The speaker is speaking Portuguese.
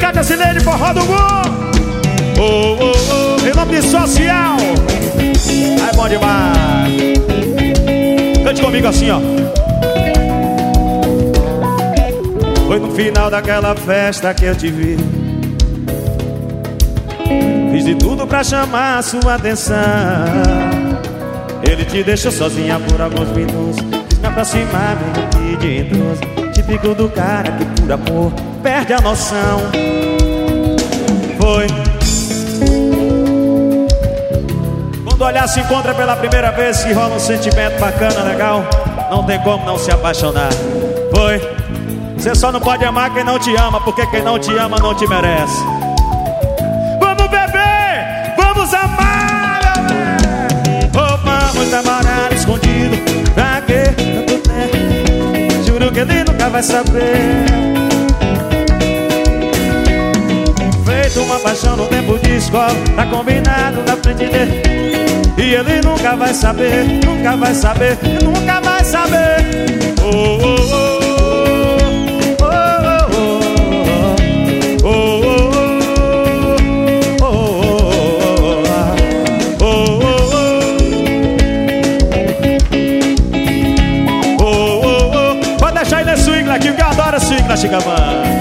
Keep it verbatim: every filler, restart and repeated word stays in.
Cátia Cineide, forró do Gu. Oh, oh, oh, em nome de Social. É bom demais. Cante comigo assim, ó. Foi no final daquela festa que eu te vi. Fiz de tudo pra chamar a sua atenção. Ele te deixou sozinha por alguns minutos. Quis me aproximar, me de intruso. Típico do cara que por amor perde a noção. Foi quando o olhar se encontra pela primeira vez que rola um sentimento bacana, legal. Não tem como não se apaixonar. Foi. Você só não pode amar quem não te ama, porque quem não te ama não te merece. Vamos beber, vamos amar, ou vamos namorar escondido. Pra quê? Tanto tempo. Juro que ele nunca vai saber. Feito uma paixão no tempo de escola, tá combinado na frente dele. E ele nunca vai saber, nunca vai saber, nunca vai saber. Oh, oh, oh. Aqui que eu adoro swing na Chicavan.